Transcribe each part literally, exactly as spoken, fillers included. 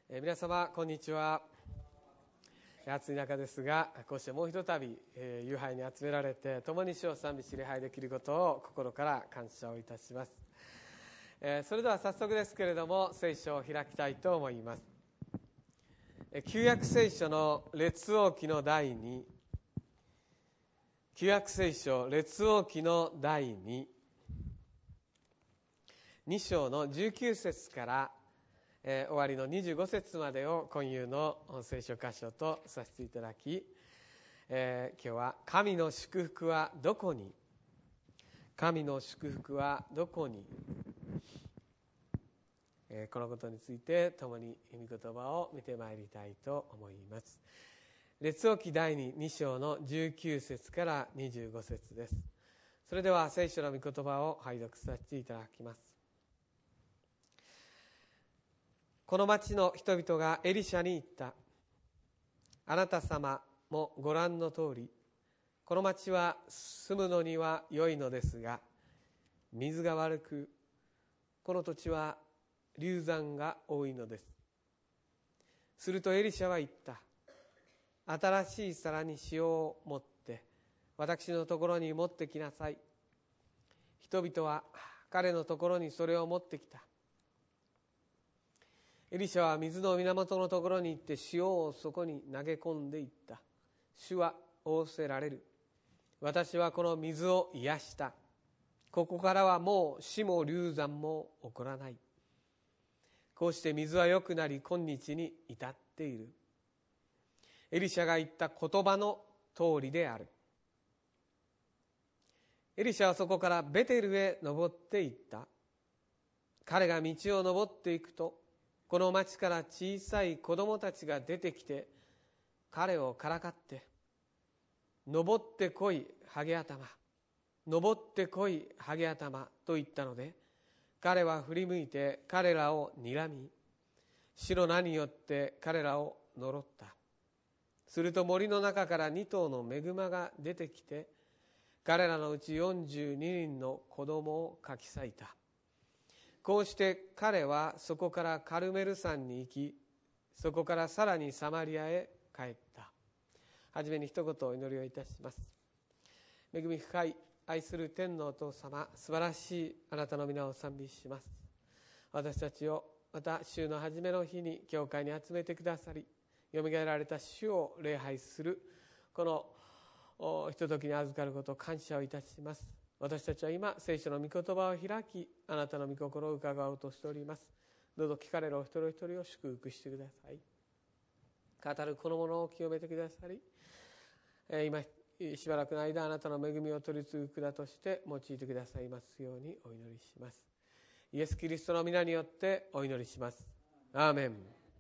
えー、皆様こんにちは。暑い中ですが、こうしてもうひとたび、えー、夕拝に集められて共に主を賛美し礼拝できることを心から感謝をいたします。えー、それでは早速ですけれども聖書を開きたいと思います。えー、旧約聖書の列王記の第二、旧約聖書列王記の第二、に章のじゅうきゅう節からえー、終わりのにじゅうご節までを今夕の聖書箇所とさせていただき、えー、今日は神の祝福はどこに、神の祝福はどこに、えー、このことについて共に御言葉を見てまいりたいと思います。列王記第二、に章のじゅうきゅう節からにじゅうご節です。それでは聖書の御言葉を拝読させていただきます。この町の人々がエリシャに言った。あなた様もご覧の通り、この町は住むのには良いのですが、水が悪く、この土地は流産が多いのです。するとエリシャは言った。新しい皿に塩を持って私のところに持ってきなさい。人々は彼のところにそれを持ってきた。エリシャは水の源のところに行って塩をそこに投げ込んでいった。主は仰せられる。私はこの水を癒した。ここからはもう死も流産も起こらない。こうして水は良くなり今日に至っている。エリシャが言った言葉の通りである。エリシャはそこからベテルへ登っていった。彼が道を登っていくと、この町から小さい子供たちが出てきて彼をからかって、登ってこいハゲ頭、登ってこいハゲ頭と言ったので、彼は振り向いて彼らを睨み、死の名によって彼らを呪った。すると森の中から二頭のメグマが出てきて、彼らのうちよんじゅうににんの子供をかき裂いた。こうして彼はそこからカルメル山に行き、そこからさらにサマリアへ帰った。はじめに一言お祈りをいたします。恵み深い愛する天のお父様、素晴らしいあなたの皆を賛美します。私たちをまた週の初めの日に教会に集めてくださり、よみがえられた主を礼拝するこのひとときに預かることを感謝をいたします。私たちは今聖書の御言葉を開き、あなたの御心を伺おうとしております。どうぞ聞かれるお一人一人を祝福してください。語るこのものを清めてくださり、今しばらくの間あなたの恵みを取り継ぐ管として用いてくださいますようにお祈りします。イエス・キリストの皆によってお祈りします。アーメン。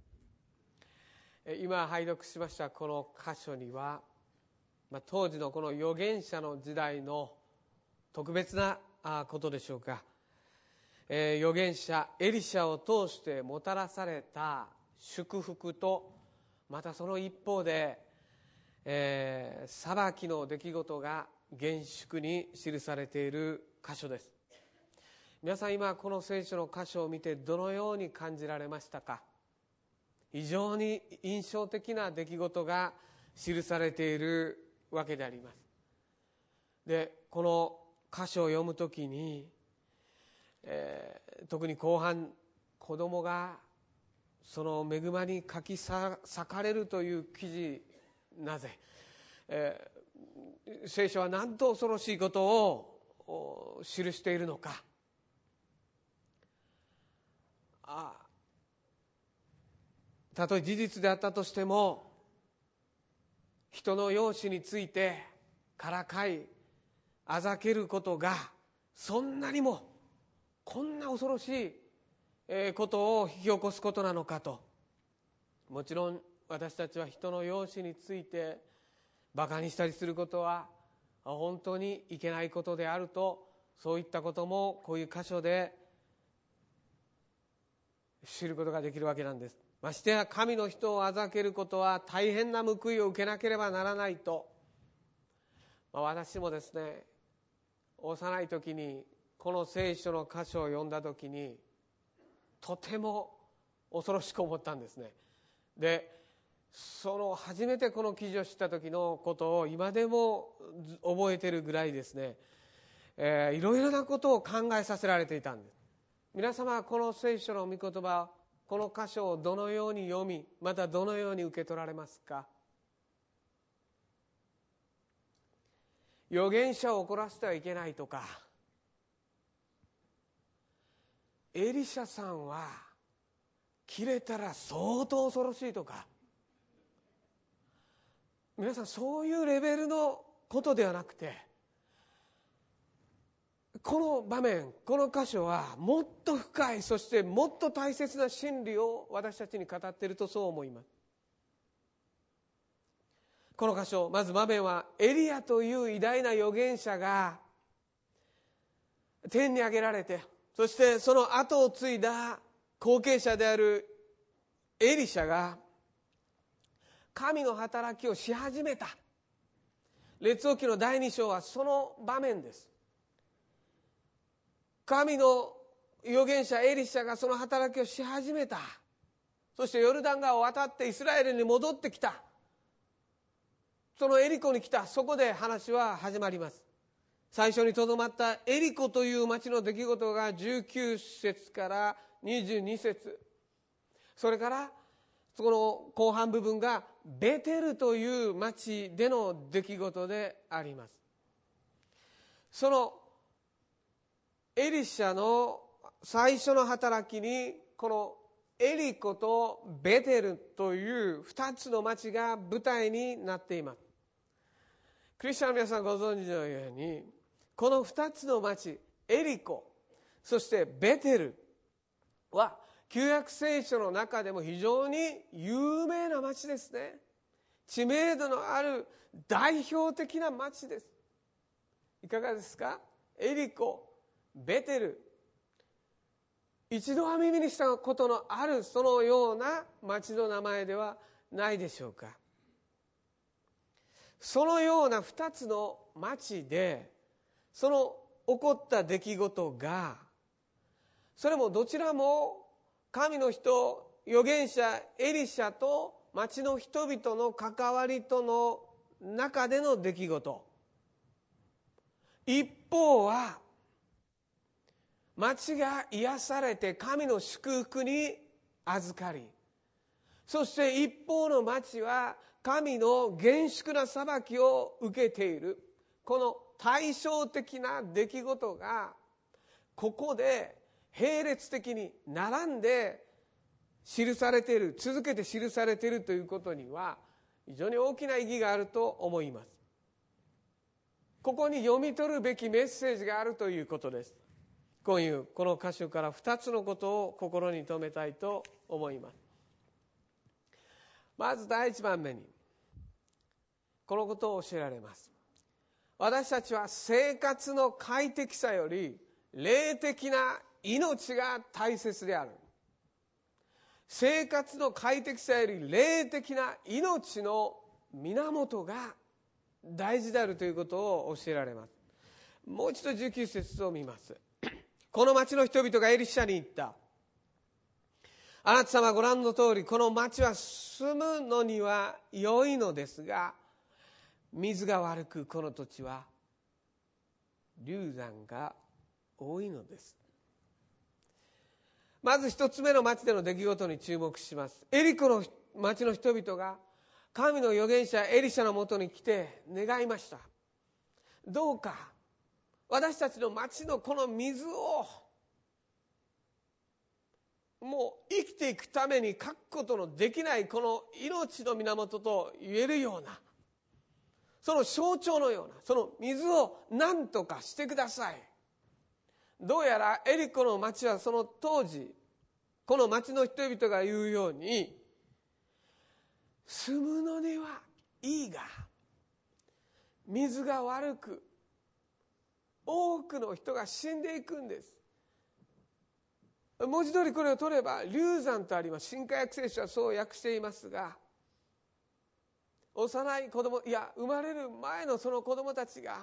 今拝読しましたこの箇所には、まあ、当時のこの預言者の時代の特別なことでしょうか、えー、預言者エリシャを通してもたらされた祝福と、またその一方で、えー、裁きの出来事が厳粛に記されている箇所です。皆さん今この聖書の箇所を見てどのように感じられましたか？非常に印象的な出来事が記されているわけであります。で、この箇所を読むときに、えー、特に後半、子供がその恵まにかき裂かれるという記事、なぜ、えー、聖書はなんと恐ろしいことを記しているのか。ああ、たとえ事実であったとしても、人の容姿についてからかいあざけることがそんなにもこんな恐ろしいことを引き起こすことなのかと。もちろん私たちは人の容姿についてバカにしたりすることは本当にいけないことであると、そういったこともこういう箇所で知ることができるわけなんです。ましてや神の人をあざけることは大変な報いを受けなければならないと、まあ、私もですね、幼い時にこの聖書の箇所を読んだ時にとても恐ろしく思ったんですね。でその初めてこの記事を知った時のことを今でも覚えているぐらいですね、えー、いろいろなことを考えさせられていたんです。皆様はこの聖書の御言葉、この箇所をどのように読み、またどのように受け取られますか？預言者を怒らせてはいけないとか、エリシャさんは切れたら相当恐ろしいとか、皆さんそういうレベルのことではなくて、この場面、この箇所はもっと深い、そしてもっと大切な真理を私たちに語っているとそう思います。この箇所、まず場面はエリアという偉大な預言者が天に上げられて、そしてその後を継いだ後継者であるエリシャが神の働きをし始めた。列王記のだいに章はその場面です。神の預言者エリシャがその働きをし始めた。そしてヨルダン川を渡ってイスラエルに戻ってきた。そのエリコに来た。そこで話は始まります。最初にとどまったエリコという町の出来事がじゅうきゅう節からにじゅうに節、それからそこの後半部分がベテルという町での出来事であります。そのエリシャの最初の働きに、このエリコとベテルという二つの町が舞台になっています。クリスチャンの皆さんご存知のように、この二つの町、エリコ、そしてベテルは旧約聖書の中でも非常に有名な町ですね。知名度のある代表的な町です。いかがですか？エリコ、ベテル、一度は耳にしたことのあるそのような町の名前ではないでしょうか。そのような二つの町でその起こった出来事が、それもどちらも神の人、預言者エリシャと町の人々の関わりとの中での出来事。一方は町が癒されて神の祝福に預かり、そして一方の町は神の厳粛な裁きを受けている。この対照的な出来事がここで並列的に並んで記されている、続けて記されているということには非常に大きな意義があると思います。ここに読み取るべきメッセージがあるということです。今夜この箇所からふたつのことを心に留めたいと思います。まず第一番目にこのことを教えられます。私たちは生活の快適さより霊的な命が大切である。生活の快適さより霊的な命の源が大事であるということを教えられます。もう一度じゅうきゅう節を見ます。この町の人々がエリシャに言った。あなた様はご覧の通り、この町は住むのには良いのですが、水が悪く、この土地は流産が多いのです。まず一つ目の町での出来事に注目します。エリコの町の人々が神の預言者エリシャのもとに来て願いました。どうか私たちの町のこの水をもう生きていくために欠くことのできないこの命の源と言えるような、その象徴のようなその水を何とかしてください。どうやらエリコの町はその当時この町の人々が言うように、住むのにはいいが水が悪く多くの人が死んでいくんです。文字通りこれを取れば流産とあります。新化訳聖書はそう訳していますが、幼い子供、いや生まれる前のその子供たちが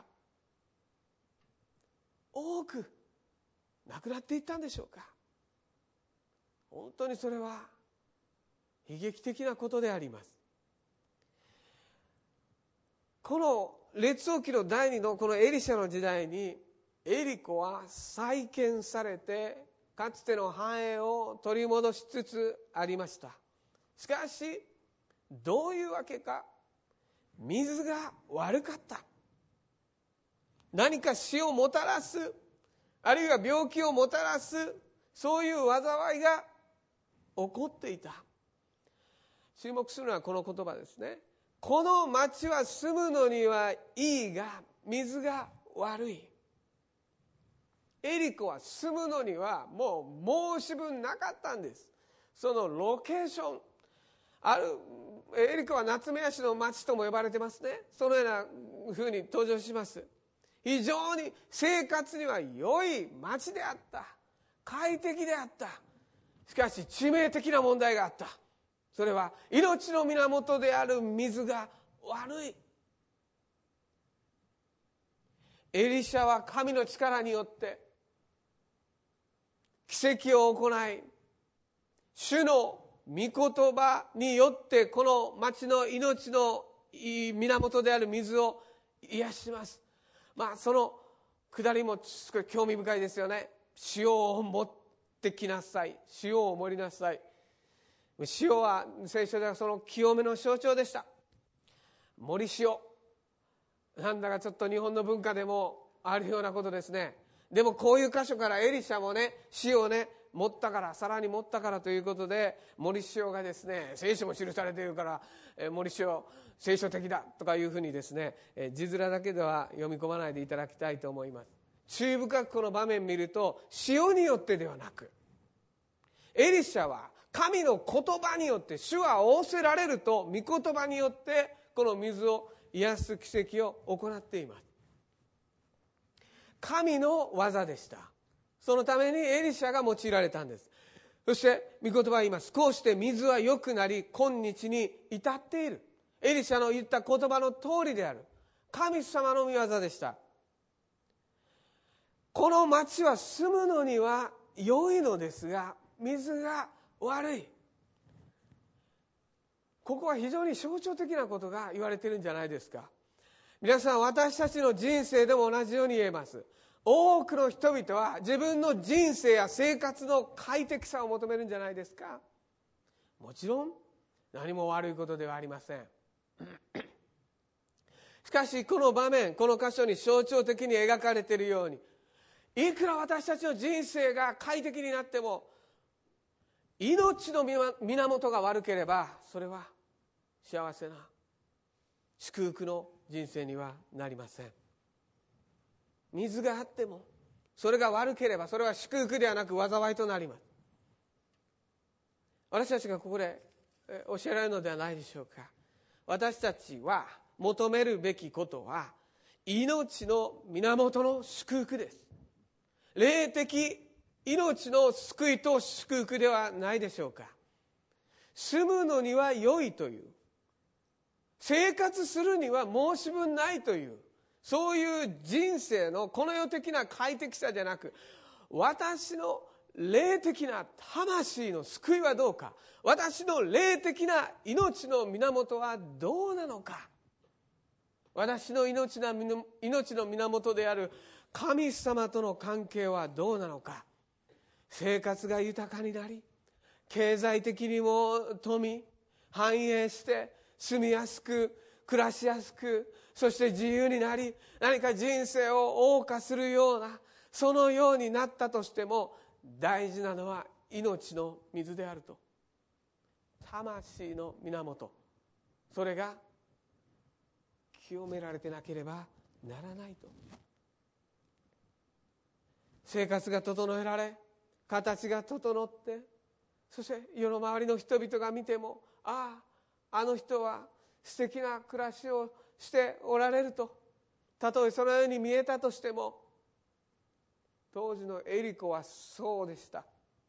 多く亡くなっていったんでしょうか。 本当にそれは悲劇的なことであります。この列王記の第二のこのエリシャの時代に、エリコは再建されてかつての繁栄を取り戻しつつありました。しかしどういうわけか、水が悪かった。何か死をもたらす、あるいは病気をもたらす、そういう災いが起こっていた。注目するのはこの言葉ですね。この町は住むのにはいいが水が悪い。エリコは住むのにはもう申し分なかったんです。そのロケーション、あるエリコは夏目足の町とも呼ばれてますね。そのような風に登場します。非常に生活には良い町であった。快適であった。しかし致命的な問題があった。それは命の源である水が悪い。エリシャは神の力によって奇跡を行い、主の御言葉によってこの町の命の源である水を癒します。まあその下りも興味深いですよね。塩を持ってきなさい、塩を盛りなさい。塩は聖書ではその清めの象徴でした。盛り塩、なんだかちょっと日本の文化でもあるようなことですね。でもこういう箇所からエリシャもね、塩をね持ったから、さらに持ったからということで、盛り塩がですね、聖書も記されているから盛り塩聖書的だとかいうふうにですね、字面だけでは読み込まないでいただきたいと思います。注意深くこの場面を見ると、塩によってではなく、エリシャは神の言葉によって、主は仰せられると御言葉によってこの水を癒す奇跡を行っています。神の技でした。そのためにエリシャが用いられたんです。そして御言葉は言います。こうして水は良くなり今日に至っている。エリシャの言った言葉の通りである。神様の御業でした。この町は住むのには良いのですが、水が悪い。ここは非常に象徴的なことが言われているんじゃないですか。皆さん、私たちの人生でも同じように言えます。多くの人々は自分の人生や生活の快適さを求めるんじゃないですか。もちろん何も悪いことではありません。しかしこの場面、この箇所に象徴的に描かれているように、いくら私たちの人生が快適になっても、命の源が悪ければそれは幸せな祝福の人生にはなりません。水があってもそれが悪ければそれは祝福ではなく災いとなります。私たちがここで教えられるのではないでしょうか。私たちは求めるべきことは命の源の祝福です。霊的命の救いと祝福ではないでしょうか。住むのには良いという、生活するには申し分ないという、そういう人生のこの世的な快適さじゃなく、私の霊的な魂の救いはどうか、私の霊的な命の源はどうなのか、私の命の命の源である神様との関係はどうなのか。生活が豊かになり、経済的にも富繁栄して住みやすく暮らしやすく、そして自由になり、何か人生を謳歌するような、そのようになったとしても、大事なのは命の水であると。魂の源、それが清められてなければならないと。生活が整えられ、形が整って、そして世の周りの人々が見ても、ああ、あの人は素敵な暮らしをしておられると、たとえそのように見えたとしても、当時のエリコはそうでした。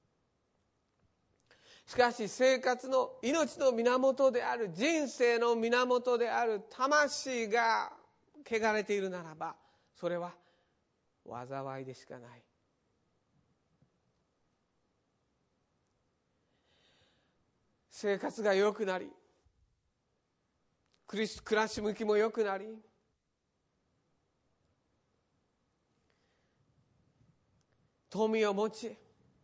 しかし生活の命の源である、人生の源である魂が汚れているならば、それは災いでしかない。 生活が良くなり、暮らし向きも良くなり、富を持ち、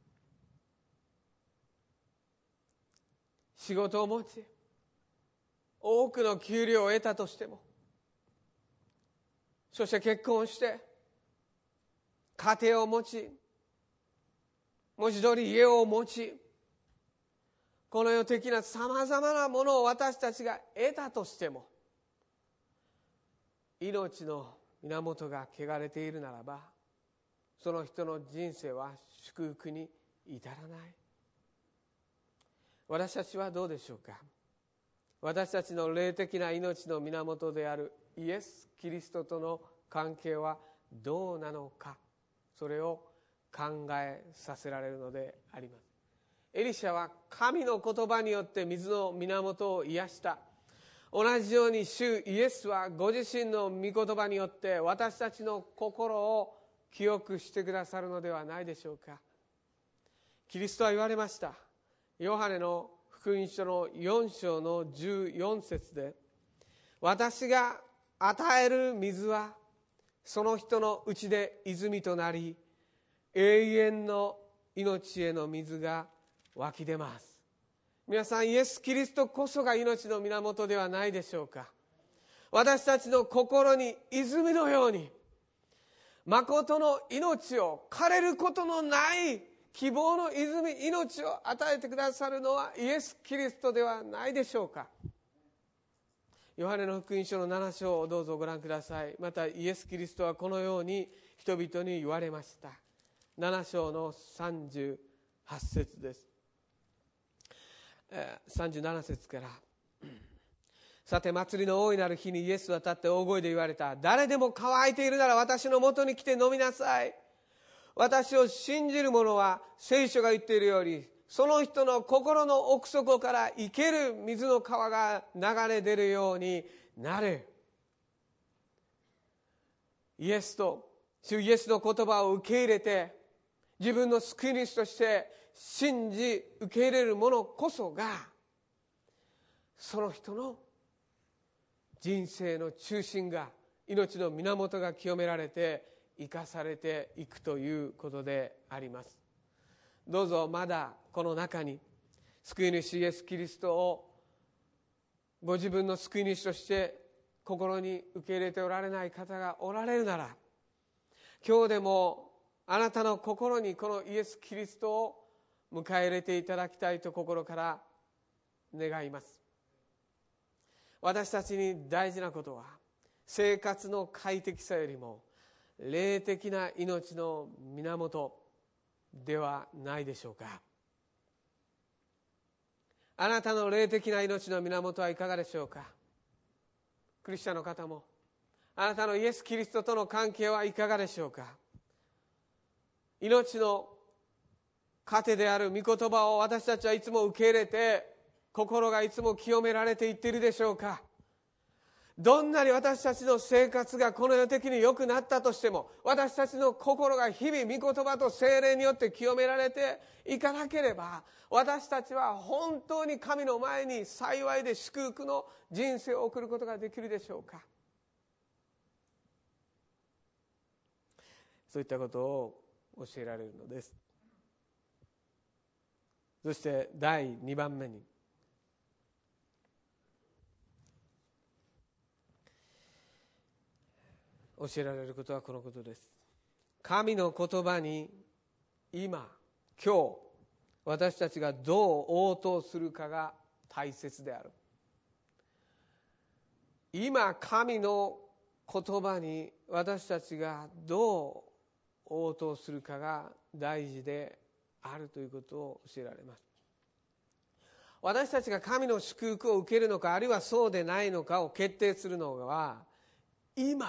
仕事を持ち、多くの給料を得たとしても、そして結婚して家庭を持ち、文字通り家を持ち、この世的なさまざまなものを私たちが得たとしても、命の源が汚れているならば、その人の人生は祝福に至らない。私たちはどうでしょうか。私たちの霊的な命の源であるイエス・キリストとの関係はどうなのか、それを考えさせられるのであります。エリシャは神の言葉によって水の源を癒した。同じように主イエスはご自身の御言葉によって私たちの心を清くしてくださるのではないでしょうか。キリストは言われました。ヨハネの福音書のよん章のじゅうよん節で、私が与える水はその人のうちで泉となり、永遠の命への水が湧き出ます。皆さん、イエス・キリストこそが命の源ではないでしょうか。私たちの心に泉のように、誠の命を枯れることのない希望の泉、命を与えてくださるのはイエス・キリストではないでしょうか。ヨハネの福音書のなな章をどうぞご覧ください。またイエス・キリストはこのように人々に言われました。なな章のさんじゅうはち節です。さんじゅうなな節から、さて祭りの大いなる日にイエスは立って大声で言われた。誰でも乾いているなら私のもとに来て飲みなさい。私を信じる者は聖書が言っているように、その人の心の奥底から生ける水の川が流れ出るようになる。イエスと主イエスの言葉を受け入れて、自分の救い主として信じ受け入れる者こそが、その人の人生の中心が、命の源が清められて生かされていくということであります。どうぞまだこの中に救い主イエス・キリストをご自分の救い主として心に受け入れておられない方がおられるなら、今日でもあなたの心にこのイエス・キリストを迎え入れていただきたいと心から願います。私たちに大事なことは、生活の快適さよりも霊的な命の源ではないでしょうか。あなたの霊的な命の源はいかがでしょうか。クリスチャンの方も、あなたのイエス・キリストとの関係はいかがでしょうか。命の糧である御言葉を私たちはいつも受け入れて、心がいつも清められていっているでしょうか。どんなに私たちの生活がこの世的に良くなったとしても、私たちの心が日々御言葉と聖霊によって清められていかなければ、私たちは本当に神の前に幸いで祝福の人生を送ることができるでしょうか。そういったことを教えられるのです。そしてだいにばんめに、教えられることはこのことです。神の言葉に今、今日、私たちがどう応答するかが大切である。今、神の言葉に私たちがどう応答するかが大事であるということを教えられます。私たちが神の祝福を受けるのか、あるいはそうでないのかを決定するのは、今、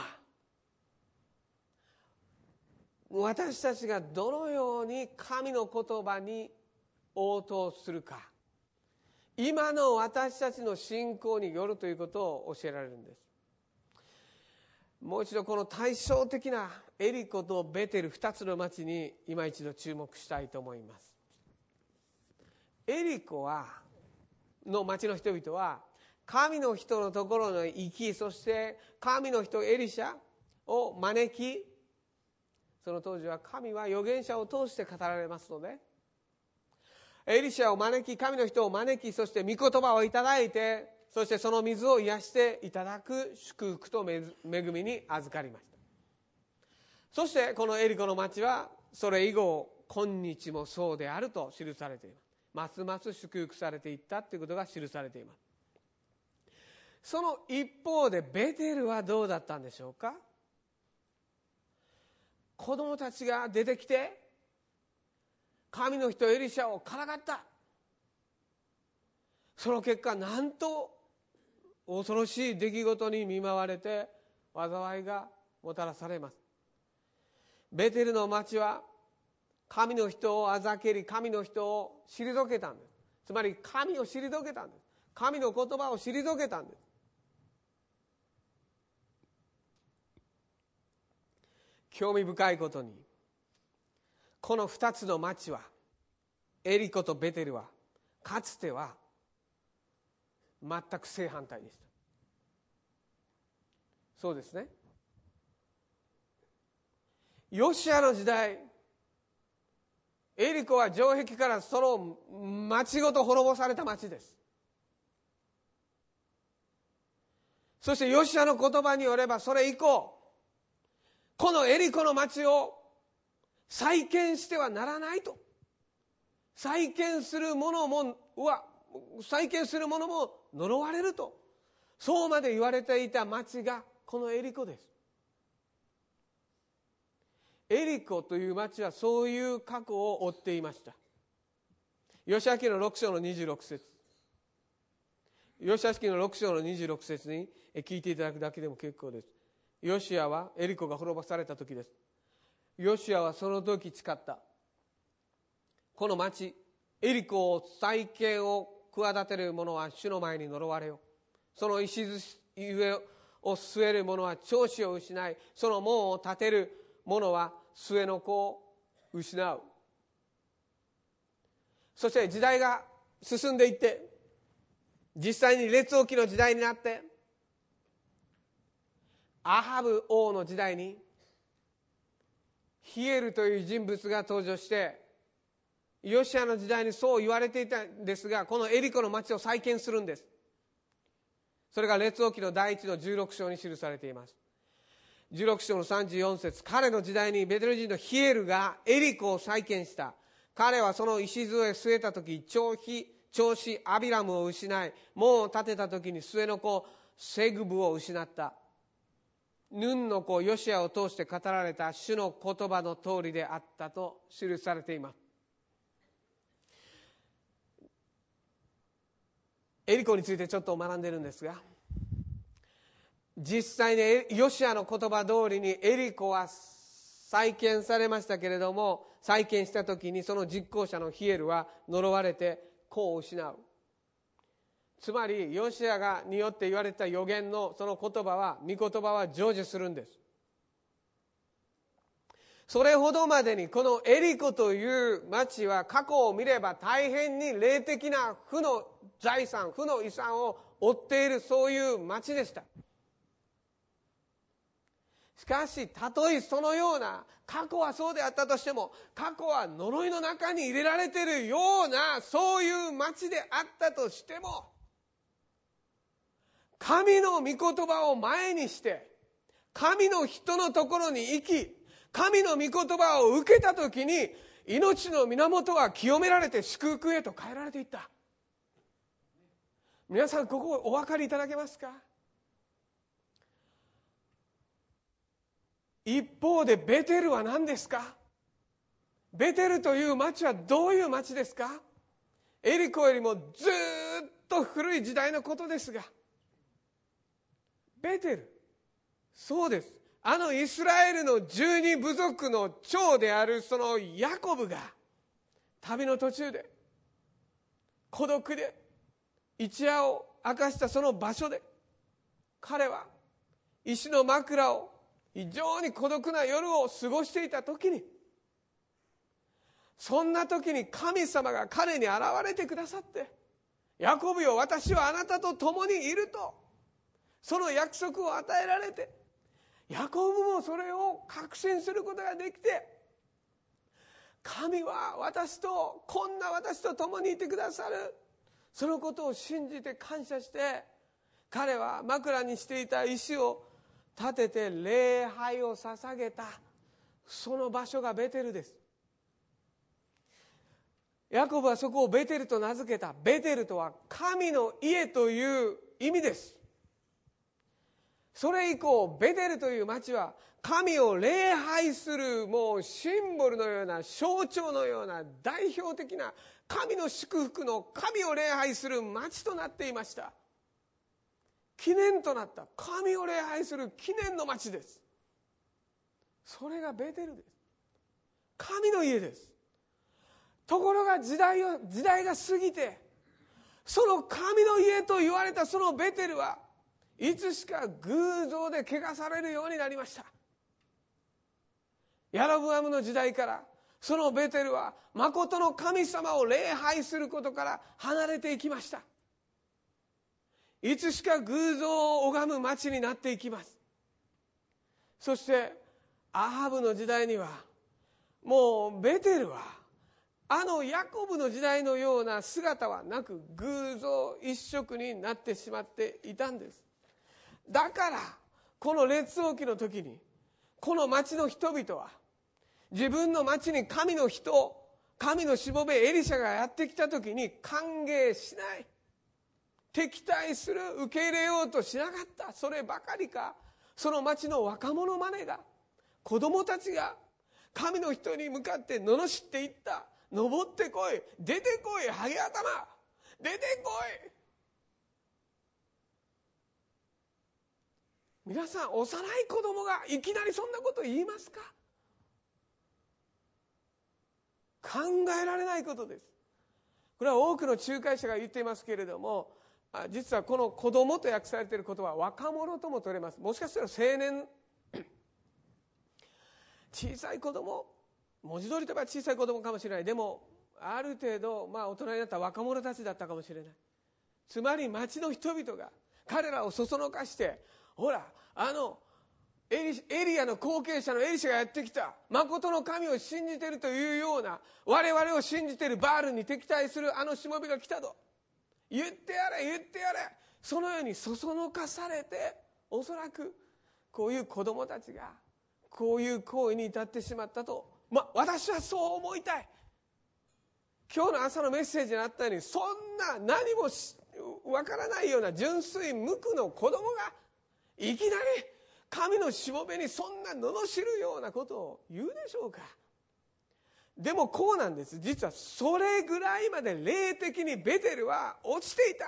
私たちがどのように神の言葉に応答するか、今の私たちの信仰によるということを教えられるんです。もう一度この対照的なエリコとベテル二つの町に今一度注目したいと思います。エリコはの町の人々は神の人のところに行き、そして神の人エリシャを招き、その当時は神は預言者を通して語られますので、エリシャを招き、神の人を招き、そして御言葉をいただいて、そしてその水を癒していただく祝福と恵みに預かりました。そしてこのエリコの町はそれ以後今日もそうであると記されています。ますます祝福されていったということが記されています。その一方でベテルはどうだったんでしょうか。子供たちが出てきて神の人エリシャをからかった。その結果なんと恐ろしい出来事に見舞われて災いがもたらされます。ベテルの町は神の人をあざけり、神の人を退けたんです。つまり神を退けたんです。神の言葉を退けたんです。興味深いことに、この二つの町は、エリコとベテルはかつては全く正反対でした。そうですね。ヨシアの時代、エリコは城壁からその町ごと滅ぼされた町です。そしてヨシアの言葉によれば、それ以降このエリコの町を再建してはならないと、再建する者もは再建する者も呪われると、そうまで言われていた町がこのエリコです。エリコという町はそういう過去を追っていました。ヨシュア記のろく章のにじゅうろく節、ヨシュア記のろく章のにじゅうろく節に聞いていただくだけでも結構です。ヨシュアはエリコが滅ぼされた時です。ヨシュアはその時誓った。この町エリコを再建を企てる者は主の前に呪われよ。その石上を据える者は長子を失い、その門を建てる者は末の子を失う。そして時代が進んでいって、実際に列王記の時代になって、アハブ王の時代にヒエルという人物が登場して、ヨシュアの時代にそう言われていたんですが、このエリコの町を再建するんです。それが列王記の第一のじゅうろく章に記されています。じゅうろく章のさんじゅうよん節、彼の時代にベテル人のヒエルがエリコを再建した。彼はその礎へ据えた時、長子長子アビラムを失い、門を建てた時に末の子セグブを失った。ヌンの子ヨシアを通して語られた主の言葉の通りであったと記されています。エリコについてちょっと学んでいるんですが、実際にヨシアの言葉通りにエリコは再建されましたけれども、再建した時にその実行者のヒエルは呪われて子を失う。つまりヨシアがによって言われた預言のその言葉は、御言葉は成就するんです。それほどまでにこのエリコという町は過去を見れば大変に霊的な負の財産、負の遺産を負っている、そういう町でした。しかし、たとえそのような過去はそうであったとしても、過去は呪いの中に入れられているようなそういう町であったとしても、神の御言葉を前にして神の人のところに行き、神の御言葉を受けたときに、命の源は清められて祝福へと変えられていった。皆さん、ここお分かりいただけますか？一方でベテルは何ですか？ベテルという町はどういう町ですか？エリコよりもずっと古い時代のことですが、ベテル、そうです。あのイスラエルの十二部族の長であるそのヤコブが旅の途中で孤独で一夜を明かしたその場所で、彼は石の枕を非常に孤独な夜を過ごしていた時に、そんな時に神様が彼に現れてくださって、 ヤコブよ、私はあなたと共にいると、その約束を与えられて、ヤコブもそれを確信することができて、神は私と、こんな私と共にいてくださる、そのことを信じて感謝して、彼は枕にしていた石を立てて礼拝を捧げた、その場所がベテルです。ヤコブはそこをベテルと名付けた。ベテルとは神の家という意味です。それ以降、ベテルという町は神を礼拝する、もうシンボルのような、象徴のような、代表的な神の祝福の、神を礼拝する町となっていました。記念となった神を礼拝する記念の町です。それがベテルです。神の家です。ところが時代を時代が過ぎて、その神の家と言われたそのベテルはいつしか偶像で汚されるようになりました。ヤロブアムの時代からそのベテルは誠の神様を礼拝することから離れていきました。いつしか偶像を拝む町になっていきます。そしてアハブの時代にはもうベテルはあのヤコブの時代のような姿はなく、偶像一色になってしまっていたんです。だからこの列王記の時にこの町の人々は自分の町に神の人、神のしもべエリシャがやってきた時に歓迎しない、敵対する、受け入れようとしなかった。そればかりか、その町の若者までが、子供たちが神の人に向かって罵っていった。登ってこい、出てこい、ハゲ頭、出てこい。皆さん、幼い子供がいきなりそんなこと言いますか？考えられないことです。これは多くの仲介者が言っていますけれども、実はこの子供と訳されている言葉は若者とも取れます。もしかしたら青年、小さい子供、文字通りといえば小さい子供かもしれない。でもある程度、まあ、大人になった若者たちだったかもしれない。つまり町の人々が彼らをそそのかして、ほらあのエリ、エリアの後継者のエリシャがやってきた、誠の神を信じているというような、我々を信じているバールに敵対するあのしもべが来たと言ってやれ言ってやれ、そのようにそそのかされて、おそらくこういう子供たちがこういう行為に至ってしまったと、まあ、私はそう思いたい。今日の朝のメッセージにあったように、そんな何もわからないような純粋無垢の子供がいきなり神のしもべにそんな罵るようなことを言うでしょうか。でもこうなんです。実はそれぐらいまで霊的にベテルは落ちていた。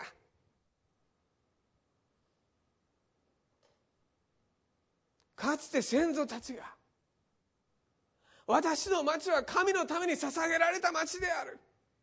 かつて先祖たちが、私の町は神のために捧げられた町である、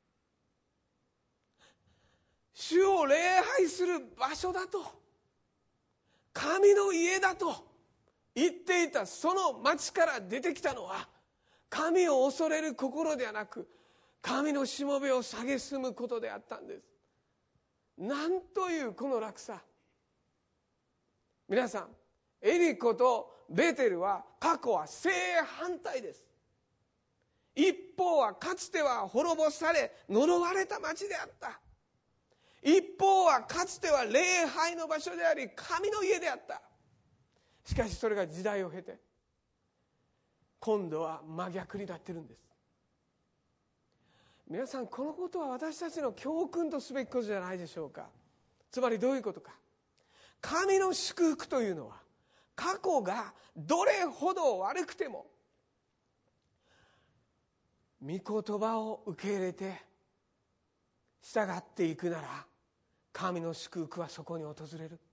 主を礼拝する場所だと、神の家だと言っていたその町から出てきたのは、神を恐れる心ではなく、神のしもべを蔑むことであったんです。なんというこの落差。皆さん、エリコとベテルは過去は正反対です。一方はかつては滅ぼされ呪われた町であった。一方はかつては礼拝の場所であり神の家であった。しかしそれが時代を経て今度は真逆になってるんです。皆さん、このことは私たちの教訓とすべきことじゃないでしょうか。つまりどういうことか。神の祝福というのは、過去がどれほど悪くても御言葉を受け入れて従っていくなら、神の祝福はそこに訪れる。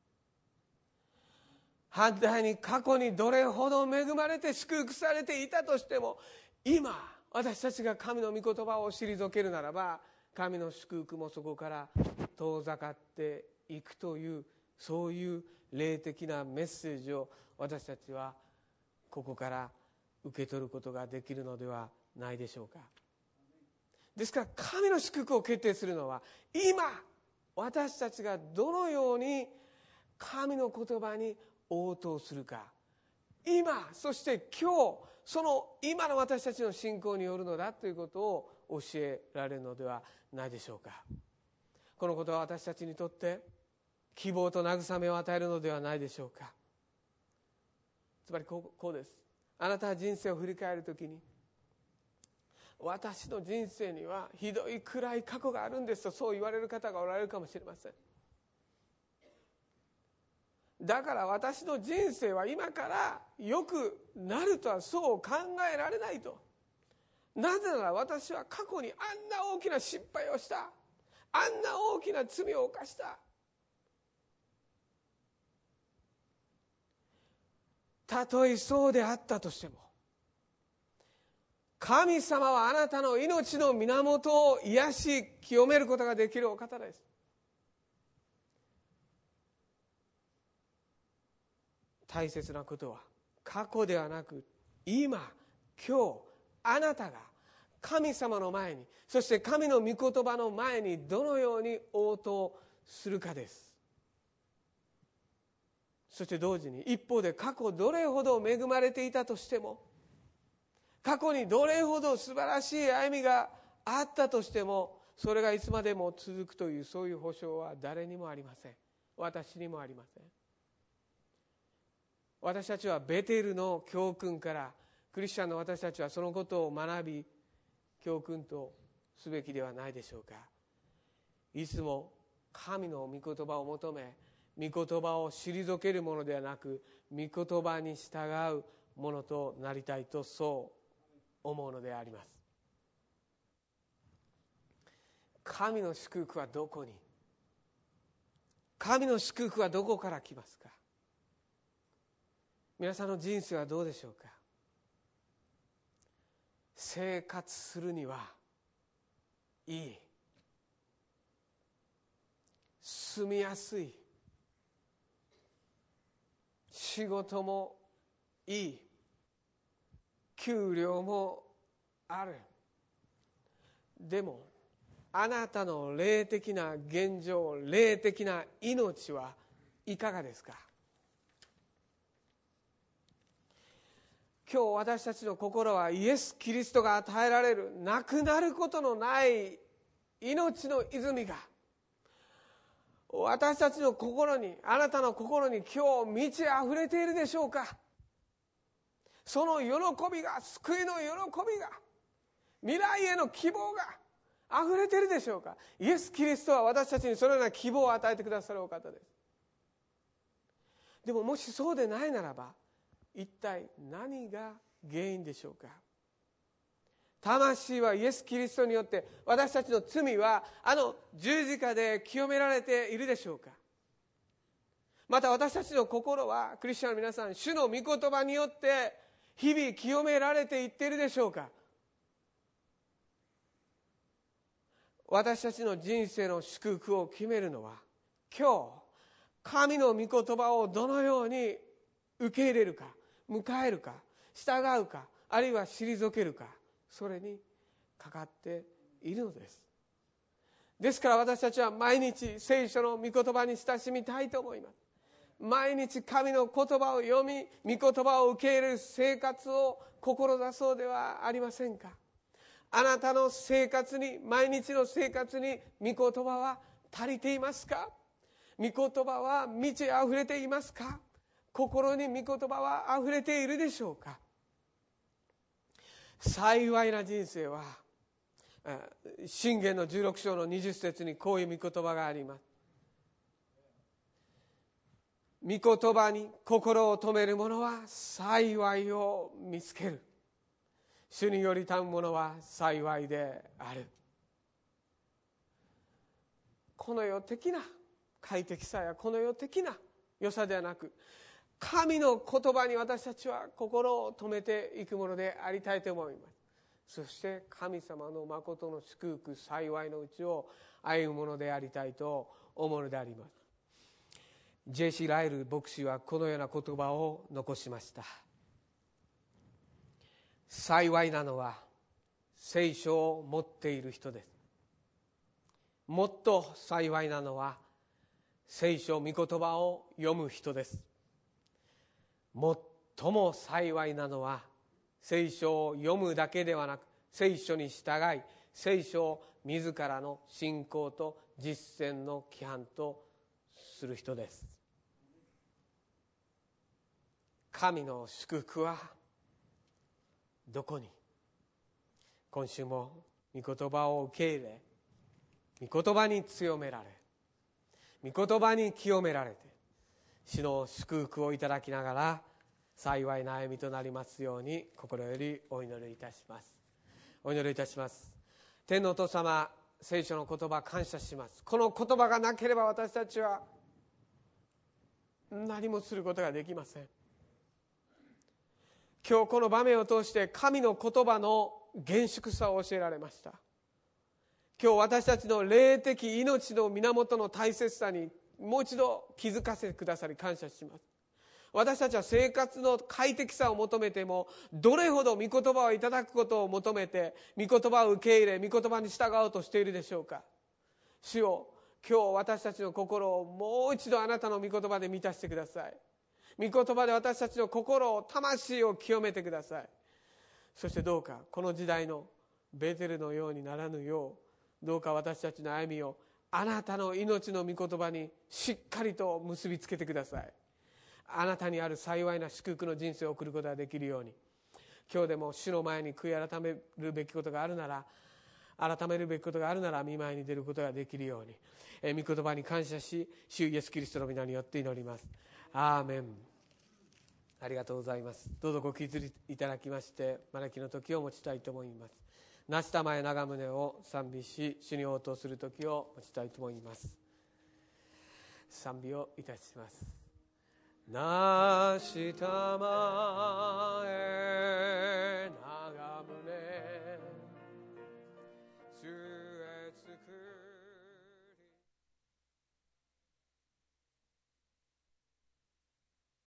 反対に過去にどれほど恵まれて祝福されていたとしても、今私たちが神の御言葉を退けるならば、神の祝福もそこから遠ざかっていくという、そういう霊的なメッセージを私たちはここから受け取ることができるのではないでしょうか。ですから神の祝福を決定するのは、今私たちがどのように神の言葉に応答するか、今そして今日、その今の私たちの信仰によるのだということを教えられるのではないでしょうか。このことは私たちにとって希望と慰めを与えるのではないでしょうか。つまりこう、こうです。あなたは人生を振り返るときに、私の人生にはひどい暗い過去があるんですと、そう言われる方がおられるかもしれません。だから私の人生は今から良くなるとはそう考えられないと。なぜなら私は過去にあんな大きな失敗をした、あんな大きな罪を犯した。たとえそうであったとしても、神様はあなたの命の源を癒し清めることができるお方です。大切なことは過去ではなく、今今日あなたが神様の前に、そして神の御言葉の前にどのように応答するかです。そして同時に一方で、過去どれほど恵まれていたとしても、過去にどれほど素晴らしい歩みがあったとしても、それがいつまでも続くという、そういう保証は誰にもありません。私にもありません。私たちはベテルの教訓から、クリスチャンの私たちはそのことを学び教訓とすべきではないでしょうか。いつも神の御言葉を求め、御言葉を退けるものではなく、御言葉に従うものとなりたいと、そう思うのであります。神の祝福はどこに、神の祝福はどこから来ますか。皆さんの人生はどうでしょうか。生活するにはいい、住みやすい、仕事もいい、給料もある。でもあなたの霊的な現状、霊的な命はいかがですか。今日私たちの心はイエス・キリストが与えられるなくなることのない命の泉が私たちの心に、あなたの心に今日満ち溢れているでしょうか。その喜びが、救いの喜びが、未来への希望が溢れているでしょうか。イエス・キリストは私たちにそのような希望を与えてくださるお方です。でももしそうでないならば、一体何が原因でしょうか。魂はイエス・キリストによって、私たちの罪はあの十字架で清められているでしょうか。また私たちの心は、クリスチャンの皆さん、主の御言葉によって日々清められていっているでしょうか。私たちの人生の祝福を決めるのは、今日神の御言葉をどのように受け入れるか、迎えるか、従うか、あるいは退けるか、それにかかっているのです。ですから私たちは毎日聖書の御言葉に親しみたいと思います。毎日神の言葉を読み、御言葉を受け入れる生活を志そうではありませんか。あなたの生活に、毎日の生活に御言葉は足りていますか。御言葉は満ち溢れていますか。心に御言葉は溢れているでしょうか。幸いな人生は、箴言のじゅうろく章のにじゅっ節にこういう御言葉があります。御言葉に心を留める者は幸いを見つける。主によりたむ者は幸いである。この世的な快適さやこの世的な良さではなく、神の言葉に私たちは心を留めていくものでありたいと思います。そして神様の誠の祝福、幸いのうちを歩むものでありたいと思うのであります。ジェイシー・ライル牧師はこのような言葉を残しました。幸いなのは聖書を持っている人です。 もっと幸いなのは聖書御言葉を読む人です。最も幸いなのは聖書を読むだけではなく、聖書に従い聖書を自らの信仰と実践の規範とする人です。神の祝福はどこに？今週も御言葉を受け入れ、御言葉に強められ、御言葉に清められて、主の祝福をいただきながら幸いな歩みとなりますように心よりお祈りいたします。お祈りいたします。天のお父様、聖書の言葉感謝します。この言葉がなければ私たちは何もすることができません。今日この場面を通して神の言葉の厳粛さを教えられました。今日私たちの霊的命の源の大切さにもう一度気づかせてくださり感謝します。私たちは生活の快適さを求めても、どれほど御言葉をいただくことを求めて御言葉を受け入れ、御言葉に従おうとしているでしょうか。主よ、今日私たちの心をもう一度あなたの御言葉で満たしてください。御言葉で私たちの心を、魂を清めてください。そしてどうかこの時代のベテルのようにならぬよう、どうか私たちの歩みをあなたの命の御言葉にしっかりと結びつけてください。あなたにある幸いな祝福の人生を送ることができるように、今日でも主の前に悔い改めるべきことがあるなら、改めるべきことがあるなら御前に出ることができるように、え御言葉に感謝し、主イエスキリストの皆によって祈ります。アーメン。ありがとうございます。どうぞご起立いただきまして、招きの時を持ちたいと思います。なしたまえ長宗を賛美し、主に応答する時を持ちたいと思います。賛美をいたします。なしたまえ長宗